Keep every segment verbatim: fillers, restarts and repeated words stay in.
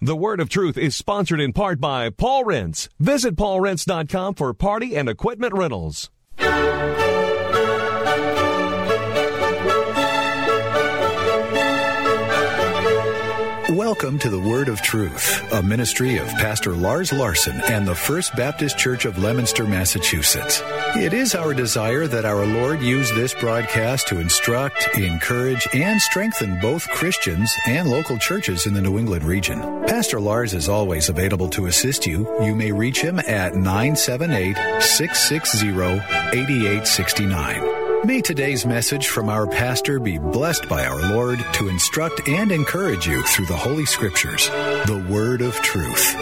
The Word of Truth is sponsored in part by Paul Rents. Visit paul rents dot com for party and equipment rentals. Welcome to the Word of Truth, a ministry of Pastor Lars Larson and the First Baptist Church of Leominster, Massachusetts. It is our desire that our Lord use this broadcast to instruct, encourage, and strengthen both Christians and local churches in the New England region. Pastor Lars is always available to assist you. You may reach him at nine seven eight, six six zero, eight eight six nine. May today's message from our pastor be blessed by our Lord to instruct and encourage you through the Holy Scriptures, the Word of Truth.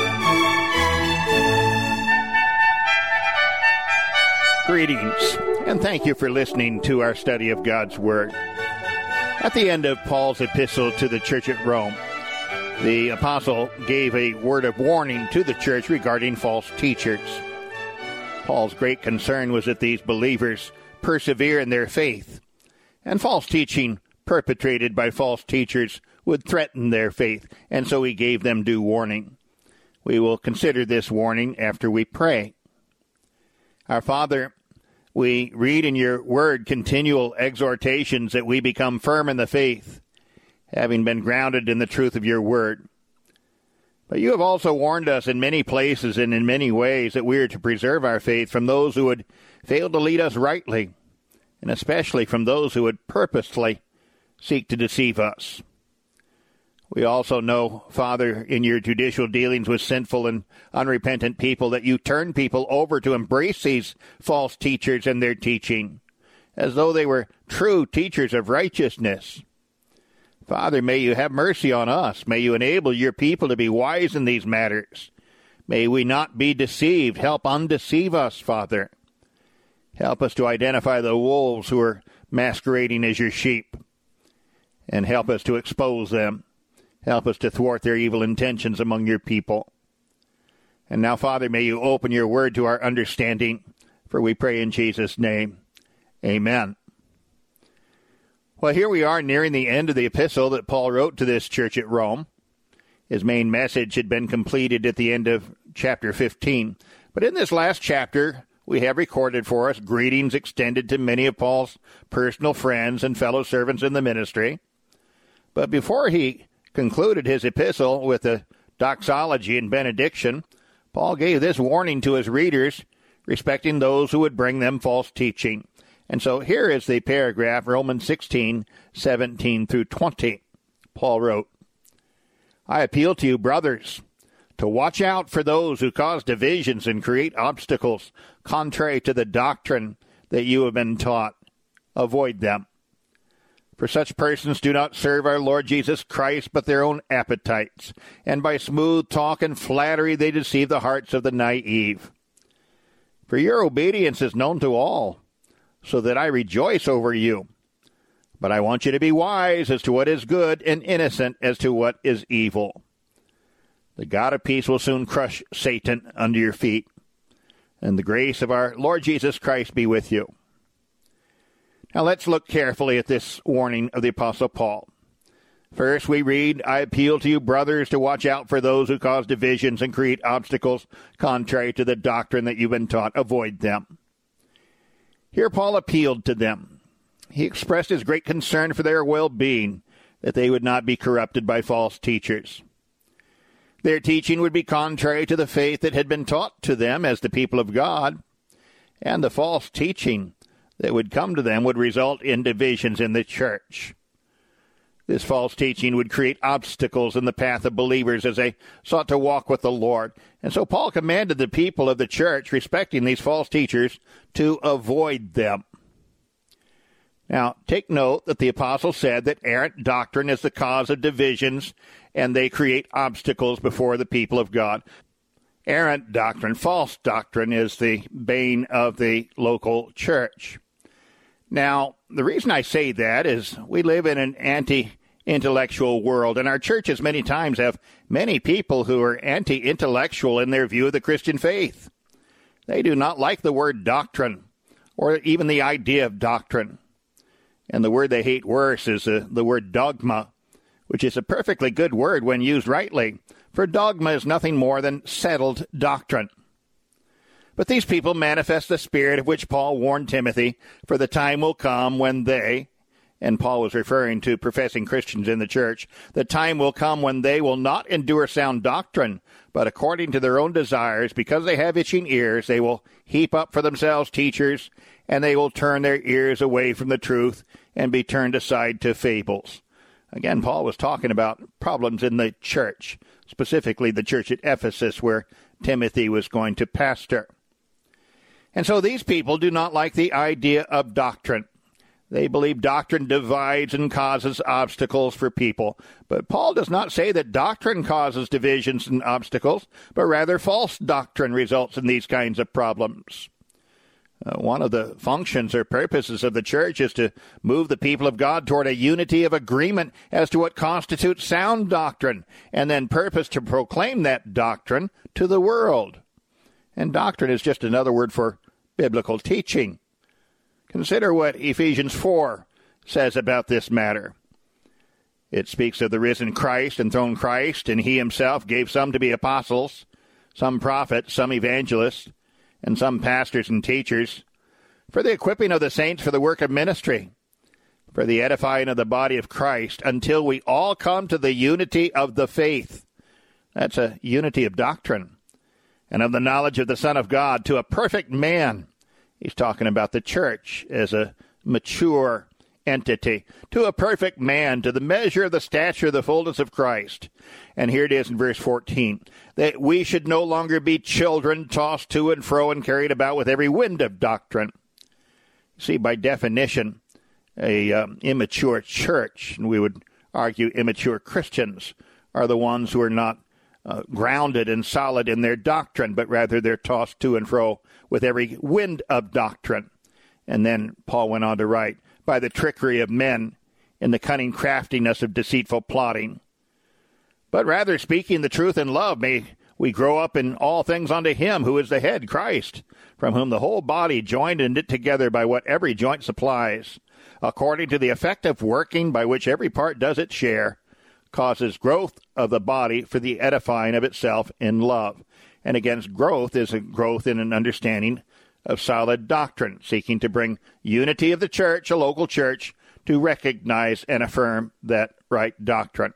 Greetings, and thank you for listening to our study of God's Word. At the end of Paul's epistle to the church at Rome, the apostle gave a word of warning to the church regarding false teachers. Paul's great concern was that these believers persevere in their faith, and false teaching perpetrated by false teachers would threaten their faith, and so he gave them due warning. We will consider this warning after we pray. Our Father, we read in your word continual exhortations that we become firm in the faith, having been grounded in the truth of your word. But you have also warned us in many places and in many ways that we are to preserve our faith from those who would fail to lead us rightly, and especially from those who would purposely seek to deceive us. We also know, Father, in your judicial dealings with sinful and unrepentant people, that you turn people over to embrace these false teachers and their teaching, as though they were true teachers of righteousness. Father, may you have mercy on us. May you enable your people to be wise in these matters. May we not be deceived. Help undeceive us, Father. Help us to identify the wolves who are masquerading as your sheep, and help us to expose them. Help us to thwart their evil intentions among your people. And now, Father, may you open your word to our understanding, for we pray in Jesus' name. Amen. Well, here we are nearing the end of the epistle that Paul wrote to this church at Rome. His main message had been completed at the end of chapter fifteen. But in this last chapter, we have recorded for us greetings extended to many of Paul's personal friends and fellow servants in the ministry. But before he concluded his epistle with a doxology and benediction, Paul gave this warning to his readers respecting those who would bring them false teaching. And so here is the paragraph, Romans sixteen, seventeen through twenty. Paul wrote, I appeal to you, brothers, to watch out for those who cause divisions and create obstacles contrary to the doctrine that you have been taught. Avoid them. For such persons do not serve our Lord Jesus Christ, but their own appetites, and by smooth talk and flattery they deceive the hearts of the naive. For your obedience is known to all, so that I rejoice over you. But I want you to be wise as to what is good and innocent as to what is evil. The God of peace will soon crush Satan under your feet, and the grace of our Lord Jesus Christ be with you. Now let's look carefully at this warning of the Apostle Paul. First, we read, I appeal to you, brothers, to watch out for those who cause divisions and create obstacles contrary to the doctrine that you've been taught. Avoid them. Here Paul appealed to them. He expressed his great concern for their well-being, that they would not be corrupted by false teachers. Their teaching would be contrary to the faith that had been taught to them as the people of God, and the false teaching that would come to them would result in divisions in the church. This false teaching would create obstacles in the path of believers as they sought to walk with the Lord. And so Paul commanded the people of the church, respecting these false teachers, to avoid them. Now, take note that the apostle said that errant doctrine is the cause of divisions, and they create obstacles before the people of God. Errant doctrine, false doctrine, is the bane of the local church. Now, the reason I say that is we live in an anti-intellectual world, and our churches many times have many people who are anti-intellectual in their view of the Christian faith. They do not like the word doctrine, or even the idea of doctrine. And the word they hate worse is uh, the word dogma, which is a perfectly good word when used rightly, For dogma is nothing more than settled doctrine. But these people manifest the spirit of which Paul warned Timothy, for the time will come when they, and Paul was referring to professing Christians in the church, the time will come when they will not endure sound doctrine, but according to their own desires, because they have itching ears, they will heap up for themselves teachers, and they will turn their ears away from the truth and be turned aside to fables. Again, Paul was talking about problems in the church, specifically the church at Ephesus, where Timothy was going to pastor. And so these people do not like the idea of doctrine. They believe doctrine divides and causes obstacles for people. But Paul does not say that doctrine causes divisions and obstacles, but rather false doctrine results in these kinds of problems. Uh, one of the functions or purposes of the church is to move the people of God toward a unity of agreement as to what constitutes sound doctrine, and then purpose to proclaim that doctrine to the world. And doctrine is just another word for biblical teaching. Consider what Ephesians four says about this matter. It speaks of the risen Christ, enthroned Christ, and he himself gave some to be apostles, some prophets, some evangelists, and some pastors and teachers, for the equipping of the saints for the work of ministry, for the edifying of the body of Christ, until we all come to the unity of the faith. That's a unity of doctrine. And of the knowledge of the Son of God, to a perfect man. He's talking about the church as a mature entity. To a perfect man, to the measure of the stature of the fullness of Christ. And here it is in verse fourteen. That we should no longer be children tossed to and fro and carried about with every wind of doctrine. See, by definition, a um, immature church, and we would argue immature Christians, are the ones who are not Uh, grounded and solid in their doctrine, but rather they're tossed to and fro with every wind of doctrine. And then Paul went on to write, by the trickery of men in the cunning craftiness of deceitful plotting. But rather speaking the truth in love, may we grow up in all things unto him who is the head, Christ, from whom the whole body joined and knit together by what every joint supplies, according to the effective working by which every part does its share, causes growth of the body for the edifying of itself in love. And again, growth is a growth in an understanding of solid doctrine, seeking to bring unity of the church, a local church, to recognize and affirm that right doctrine.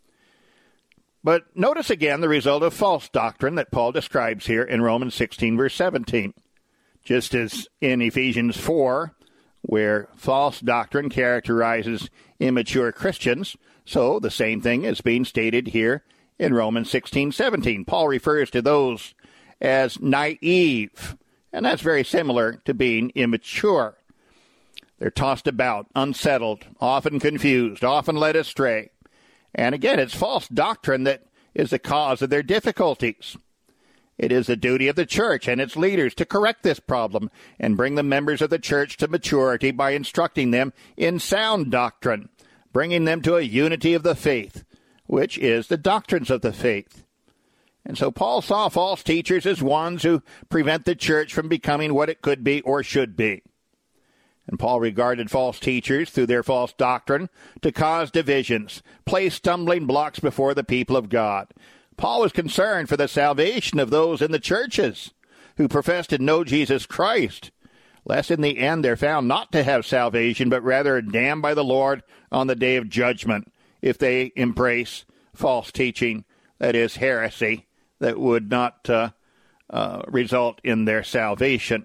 But notice again the result of false doctrine that Paul describes here in Romans sixteen, verse seventeen. Just as in Ephesians four, where false doctrine characterizes immature Christians, so the same thing is being stated here in Romans sixteen seventeen. Paul refers to those as naive, and that's very similar to being immature. They're tossed about, unsettled, often confused, often led astray. And again, it's false doctrine that is the cause of their difficulties. It is the duty of the church and its leaders to correct this problem and bring the members of the church to maturity by instructing them in sound doctrine, bringing them to a unity of the faith, which is the doctrines of the faith. And so Paul saw false teachers as ones who prevent the church from becoming what it could be or should be. And Paul regarded false teachers through their false doctrine to cause divisions, place stumbling blocks before the people of God. Paul was concerned for the salvation of those in the churches who profess to know Jesus Christ, lest in the end they're found not to have salvation, but rather damned by the Lord on the day of judgment if they embrace false teaching, that is, heresy, that would not uh, uh, result in their salvation.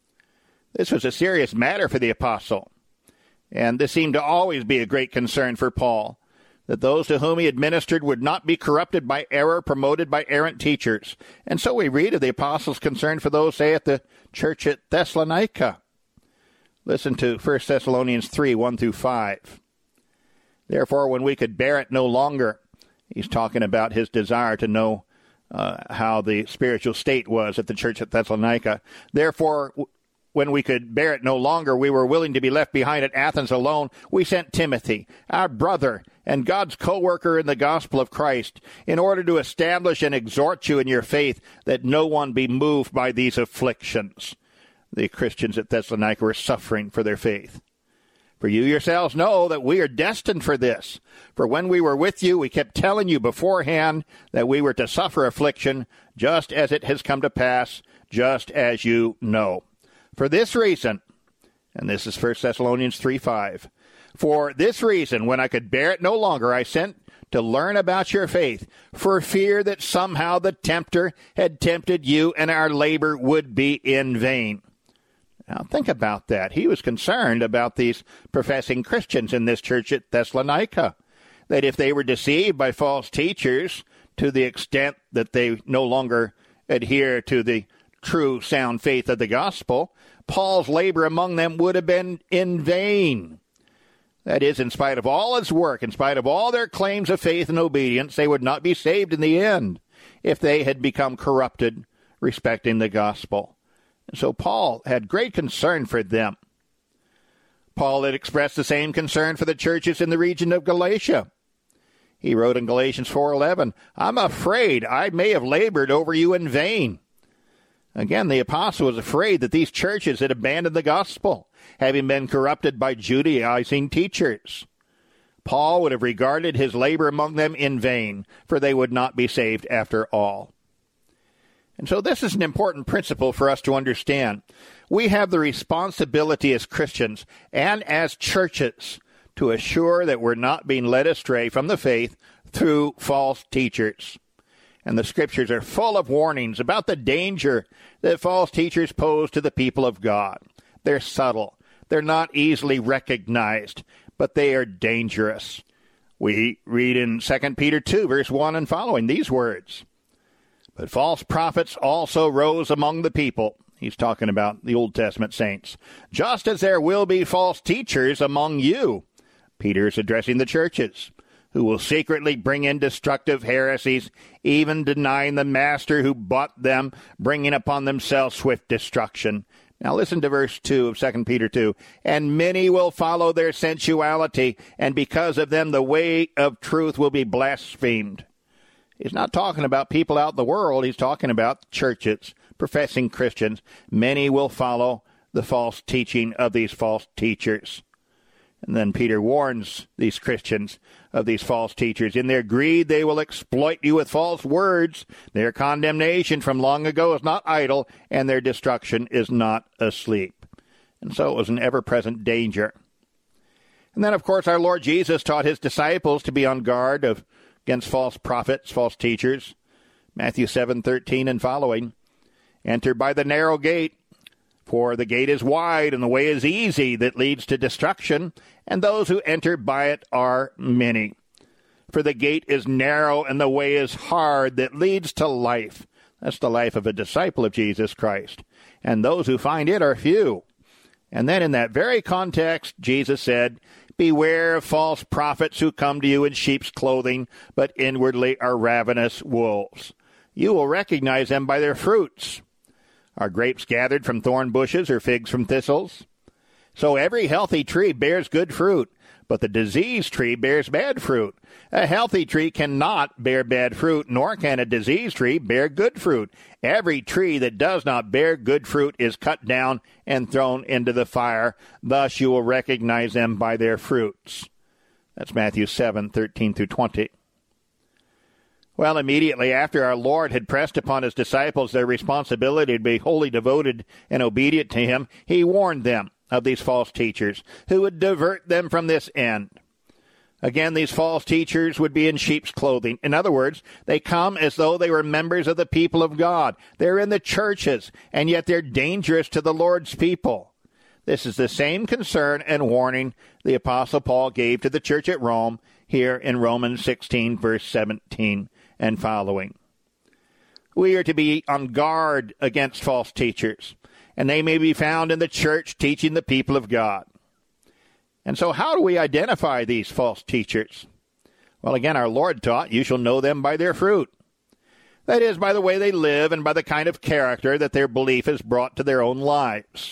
This was a serious matter for the apostle, and this seemed to always be a great concern for Paul, that those to whom he administered would not be corrupted by error promoted by errant teachers. And so we read of the apostle's concern for those, say, at the church at Thessalonica. Listen to First Thessalonians three, one through five. Therefore, when we could bear it no longer, he's talking about his desire to know uh, how the spiritual state was at the church at Thessalonica. Therefore, when we could bear it no longer, we were willing to be left behind at Athens alone. We sent Timothy, our brother and God's co-worker in the gospel of Christ, in order to establish and exhort you in your faith, that no one be moved by these afflictions. The Christians at Thessalonica were suffering for their faith. For you yourselves know that we are destined for this. For when we were with you, we kept telling you beforehand that we were to suffer affliction, just as it has come to pass, just as you know. For this reason, and this is First Thessalonians three five, for this reason, when I could bear it no longer, I sent to learn about your faith, for fear that somehow the tempter had tempted you and our labor would be in vain. Now, think about that. He was concerned about these professing Christians in this church at Thessalonica, that if they were deceived by false teachers to the extent that they no longer adhere to the true sound faith of the gospel, Paul's labor among them would have been in vain. That is, in spite of all his work, in spite of all their claims of faith and obedience, they would not be saved in the end if they had become corrupted respecting the gospel. So Paul had great concern for them. Paul had expressed the same concern for the churches in the region of Galatia. He wrote in Galatians four eleven, I'm afraid I may have labored over you in vain. Again, the apostle was afraid that these churches had abandoned the gospel, having been corrupted by Judaizing teachers. Paul would have regarded his labor among them in vain, for they would not be saved after all. And so this is an important principle for us to understand. We have the responsibility as Christians and as churches to assure that we're not being led astray from the faith through false teachers. And the scriptures are full of warnings about the danger that false teachers pose to the people of God. They're subtle. They're not easily recognized, but they are dangerous. We read in Second Peter two, verse one and following these words, but false prophets also rose among the people. He's talking about the Old Testament saints. Just as there will be false teachers among you. Peter's addressing the churches, who will secretly bring in destructive heresies, even denying the master who bought them, bringing upon themselves swift destruction. Now listen to verse two of Second Peter two. And many will follow their sensuality, and because of them the way of truth will be blasphemed. He's not talking about people out in the world. He's talking about churches, professing Christians. Many will follow the false teaching of these false teachers. And then Peter warns these Christians of these false teachers. In their greed, they will exploit you with false words. Their condemnation from long ago is not idle, and their destruction is not asleep. And so it was an ever-present danger. And then, of course, our Lord Jesus taught his disciples to be on guard of against false prophets, false teachers. Matthew seven thirteen and following. Enter by the narrow gate, for the gate is wide and the way is easy that leads to destruction, and those who enter by it are many. For the gate is narrow and the way is hard that leads to life. That's the life of a disciple of Jesus Christ. And those who find it are few. And then in that very context, Jesus said, beware of false prophets who come to you in sheep's clothing, but inwardly are ravenous wolves. You will recognize them by their fruits. Are grapes gathered from thorn bushes or figs from thistles? So every healthy tree bears good fruit, but the diseased tree bears bad fruit. A healthy tree cannot bear bad fruit, nor can a diseased tree bear good fruit. Every tree that does not bear good fruit is cut down and thrown into the fire. Thus you will recognize them by their fruits. That's Matthew seven thirteen through twenty. Well, immediately after our Lord had pressed upon his disciples their responsibility to be wholly devoted and obedient to him, he warned them of these false teachers who would divert them from this end. Again, these false teachers would be in sheep's clothing. In other words, they come as though they were members of the people of God. They're in the churches, and yet they're dangerous to the Lord's people. This is the same concern and warning the Apostle Paul gave to the church at Rome here in Romans sixteen, verse seventeen and following. We are to be on guard against false teachers, and they may be found in the church teaching the people of God. And so how do we identify these false teachers? Well, again, our Lord taught, you shall know them by their fruit. That is, by the way they live and by the kind of character that their belief has brought to their own lives.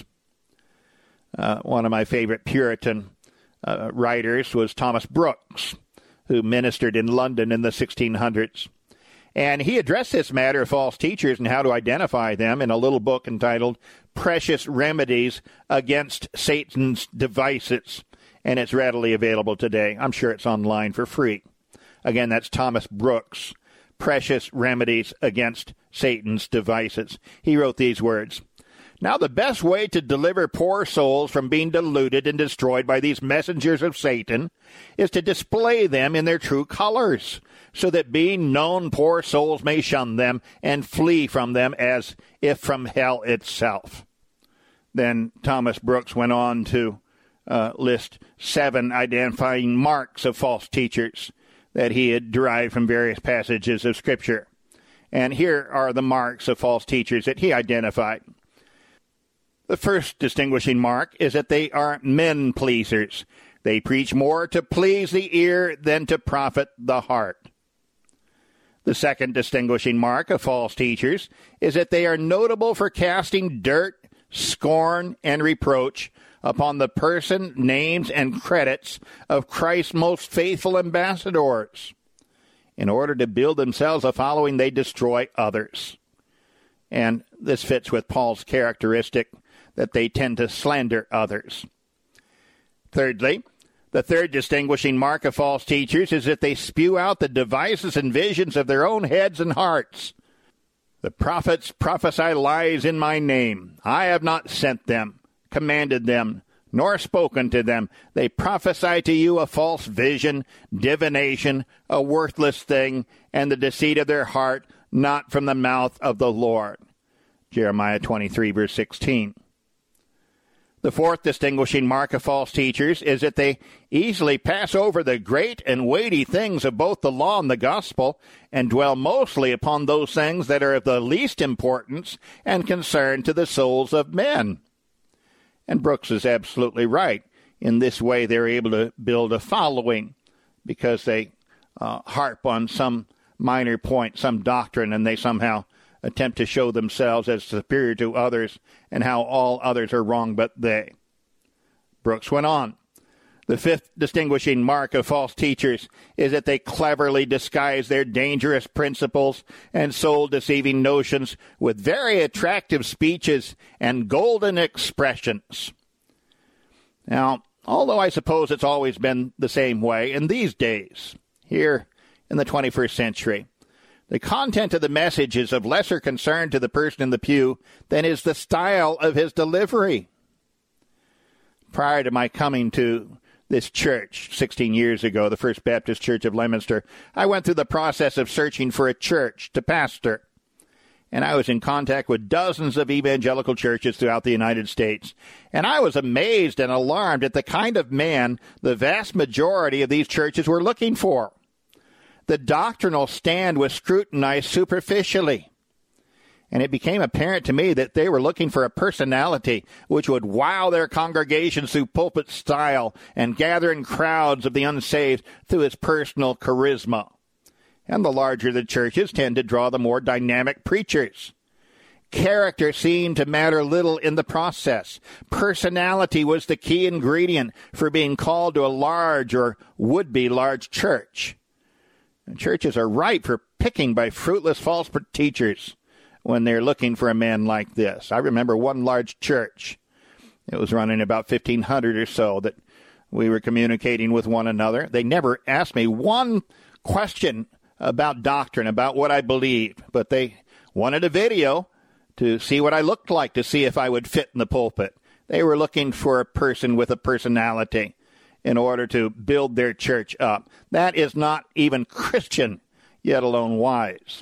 Uh, one of my favorite Puritan uh, writers was Thomas Brooks, who ministered in London in the sixteen hundreds. And he addressed this matter of false teachers and how to identify them in a little book entitled Precious Remedies Against Satan's Devices. and it's readily available today. I'm sure it's online for free. Again, that's Thomas Brooks, Precious Remedies Against Satan's Devices. He wrote these words. Now, the best way to deliver poor souls from being deluded and destroyed by these messengers of Satan is to display them in their true colors, so that being known poor souls may shun them and flee from them as if from hell itself. Then Thomas Brooks went on to uh, list seven identifying marks of false teachers that he had derived from various passages of Scripture. And here are the marks of false teachers that he identified. The first distinguishing mark is that they are men pleasers. They preach more to please the ear than to profit the heart. The second distinguishing mark of false teachers is that they are notable for casting dirt, scorn, and reproach upon the person, names, and credits of Christ's most faithful ambassadors. In order to build themselves a following, they destroy others. And this fits with Paul's characteristic that they tend to slander others. Thirdly, the third distinguishing mark of false teachers is that they spew out the devices and visions of their own heads and hearts. The prophets prophesy lies in my name. I have not sent them, commanded them, nor spoken to them. They prophesy to you a false vision, divination, a worthless thing, and the deceit of their heart, not from the mouth of the Lord. Jeremiah twenty-three, verse sixteen. The fourth distinguishing mark of false teachers is that they easily pass over the great and weighty things of both the law and the gospel and dwell mostly upon those things that are of the least importance and concern to the souls of men. And Brooks is absolutely right. In this way, they're able to build a following because they uh, harp on some minor point, some doctrine, and they somehow attempt to show themselves as superior to others and how all others are wrong but they. Brooks went on. The fifth distinguishing mark of false teachers is that they cleverly disguise their dangerous principles and soul-deceiving notions with very attractive speeches and golden expressions. Now, although I suppose it's always been the same way in these days, here in the twenty-first century, the content of the message is of lesser concern to the person in the pew than is the style of his delivery. Prior to my coming to this church sixteen years ago, the First Baptist Church of Leominster, I went through the process of searching for a church to pastor. And I was in contact with dozens of evangelical churches throughout the United States. And I was amazed and alarmed at the kind of man the vast majority of these churches were looking for. The doctrinal stand was scrutinized superficially. And it became apparent to me that they were looking for a personality which would wow their congregations through pulpit style and gather in crowds of the unsaved through his personal charisma. And the larger the churches tend to draw the more dynamic preachers. Character seemed to matter little in the process. Personality was the key ingredient for being called to a large or would-be large church. And churches are ripe for picking by fruitless false teachers when they're looking for a man like this. I remember one large church. It was running about fifteen hundred or so that we were communicating with one another. They never asked me one question about doctrine, about what I believed, but they wanted a video to see what I looked like, to see if I would fit in the pulpit. They were looking for a person with a personality in order to build their church up. That is not even Christian, yet alone wise.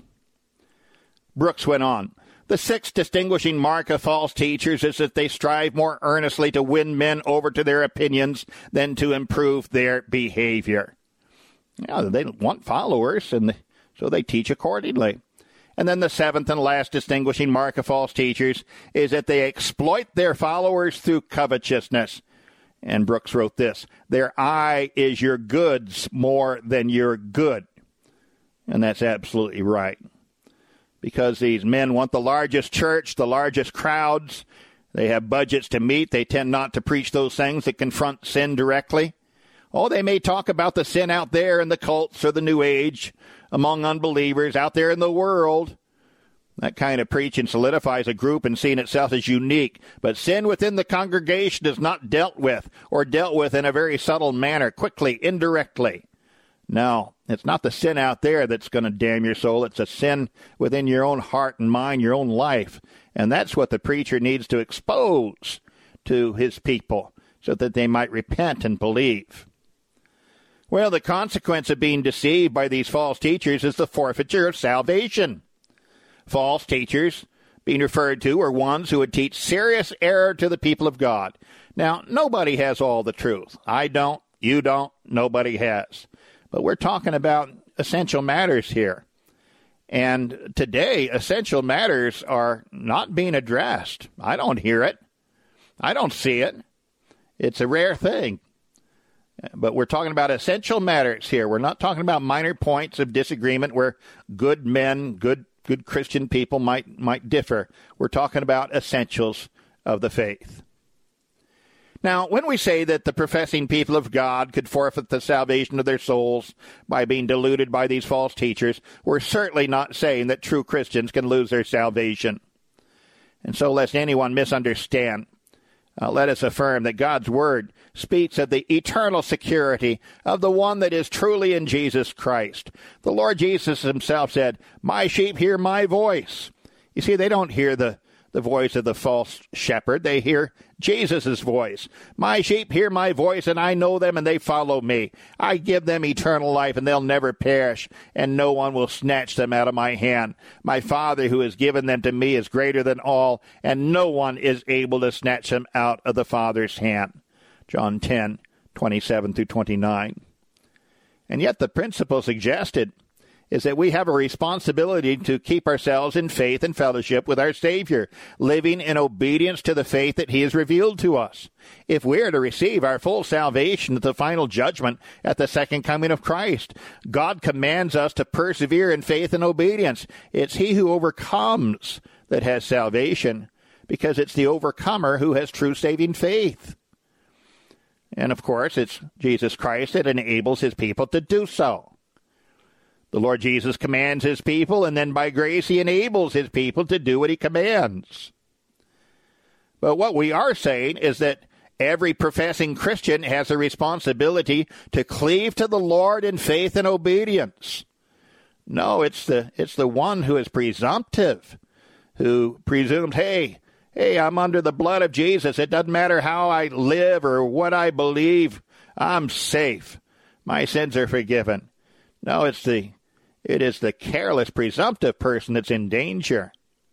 Brooks went on. The sixth distinguishing mark of false teachers is that they strive more earnestly to win men over to their opinions than to improve their behavior. Yeah, they want followers, and so they teach accordingly. And then the seventh and last distinguishing mark of false teachers is that they exploit their followers through covetousness. And Brooks wrote this, their eye is your goods more than your good. And that's absolutely right. Because these men want the largest church, the largest crowds. They have budgets to meet. They tend not to preach those things that confront sin directly. Oh, they may talk about the sin out there in the cults or the New Age, among unbelievers, out there in the world. That kind of preaching solidifies a group and seeing itself as unique. But sin within the congregation is not dealt with, or dealt with in a very subtle manner, quickly, indirectly. No, it's not the sin out there that's going to damn your soul. It's a sin within your own heart and mind, your own life. And that's what the preacher needs to expose to his people so that they might repent and believe. Well, the consequence of being deceived by these false teachers is the forfeiture of salvation. False teachers, being referred to, are ones who would teach serious error to the people of God. Now, nobody has all the truth. I don't, you don't, nobody has. But we're talking about essential matters here. And today, essential matters are not being addressed. I don't hear it. I don't see it. It's a rare thing. But we're talking about essential matters here. We're not talking about minor points of disagreement where good men, good good Christian people might might differ. We're talking about essentials of the faith. Now, when we say that the professing people of God could forfeit the salvation of their souls by being deluded by these false teachers, we're certainly not saying that true Christians can lose their salvation. And so, lest anyone misunderstand, Uh, let us affirm that God's Word speaks of the eternal security of the one that is truly in Jesus Christ. The Lord Jesus himself said, "My sheep hear my voice." You see, they don't hear the, the voice of the false shepherd. They hear Jesus' voice. "My sheep hear my voice, and I know them, and they follow me. I give them eternal life, and they'll never perish, and no one will snatch them out of my hand. My Father who has given them to me is greater than all, and no one is able to snatch them out of the Father's hand." John ten, twenty-seven through twenty-nine. And yet the principle suggested is that we have a responsibility to keep ourselves in faith and fellowship with our Savior, living in obedience to the faith that he has revealed to us. If we are to receive our full salvation at the final judgment at the second coming of Christ, God commands us to persevere in faith and obedience. It's he who overcomes that has salvation, because it's the overcomer who has true saving faith. And of course, it's Jesus Christ that enables his people to do so. The Lord Jesus commands his people, and then by grace he enables his people to do what he commands. But what we are saying is that every professing Christian has a responsibility to cleave to the Lord in faith and obedience. No, it's the it's the one who is presumptive, who presumes, hey, hey, I'm under the blood of Jesus. It doesn't matter how I live or what I believe. I'm safe. My sins are forgiven. No, it's the It is the careless, presumptive person that's in danger.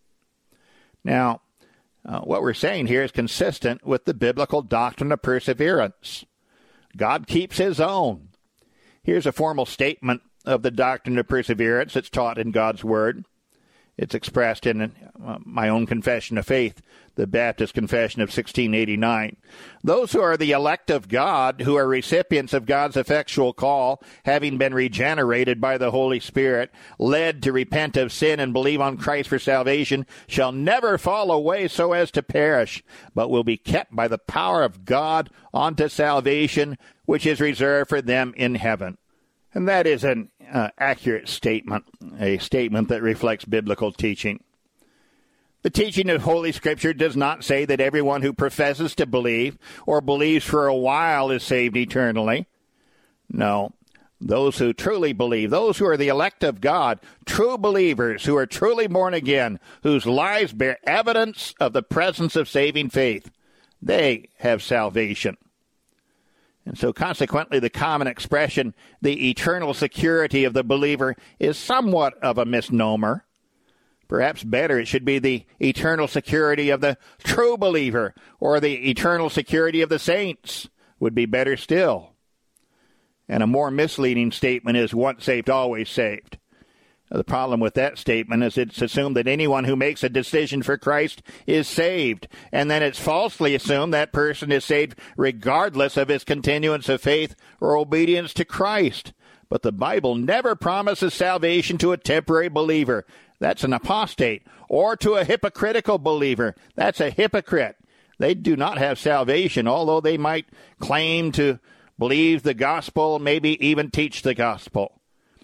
Now, uh, what we're saying here is consistent with the biblical doctrine of perseverance. God keeps his own. Here's a formal statement of the doctrine of perseverance that's taught in God's Word. It's expressed in uh, my own confession of faith, the Baptist Confession of sixteen eighty-nine. Those who are the elect of God, who are recipients of God's effectual call, having been regenerated by the Holy Spirit, led to repent of sin and believe on Christ for salvation, shall never fall away so as to perish, but will be kept by the power of God unto salvation, which is reserved for them in heaven. And that is an uh, accurate statement, a statement that reflects biblical teaching. The teaching of Holy Scripture does not say that everyone who professes to believe or believes for a while is saved eternally. No, those who truly believe, those who are the elect of God, true believers who are truly born again, whose lives bear evidence of the presence of saving faith, they have salvation. And so consequently, the common expression, the eternal security of the believer, is somewhat of a misnomer. Perhaps better, it should be the eternal security of the true believer, or the eternal security of the saints would be better still. And a more misleading statement is once saved, always saved. The problem with that statement is it's assumed that anyone who makes a decision for Christ is saved, and then it's falsely assumed that person is saved regardless of his continuance of faith or obedience to Christ. But the Bible never promises salvation to a temporary believer. That's an apostate. Or to a hypocritical believer. That's a hypocrite. They do not have salvation, although they might claim to believe the gospel, maybe even teach the gospel.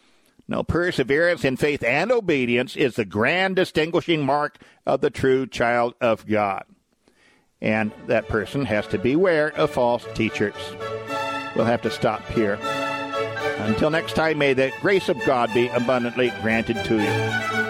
No, perseverance in faith and obedience is the grand distinguishing mark of the true child of God. And that person has to beware of false teachers. We'll have to stop here. Until next time, may the grace of God be abundantly granted to you.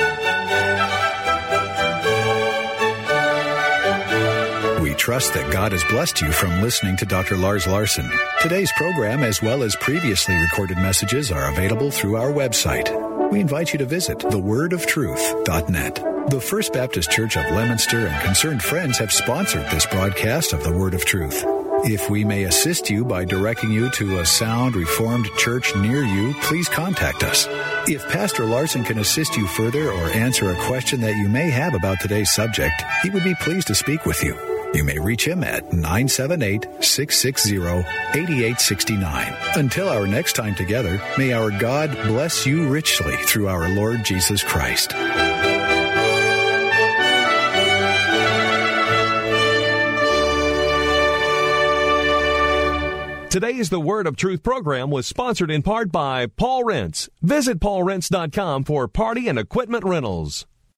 We trust that God has blessed you from listening to Doctor Lars Larson. Today's program, as well as previously recorded messages, are available through our website. We invite you to visit the word of truth dot net. The First Baptist Church of Leominster and concerned friends have sponsored this broadcast of the Word of Truth. If we may assist you by directing you to a sound Reformed church near you, please contact us. If Pastor Larson can assist you further or answer a question that you may have about today's subject, he would be pleased to speak with you. You may reach him at nine seven eight, six six zero, eight eight six nine. Until our next time together, may our God bless you richly through our Lord Jesus Christ. Today's The Word of Truth program was sponsored in part by Paul Rents. Visit paul rents dot com for party and equipment rentals.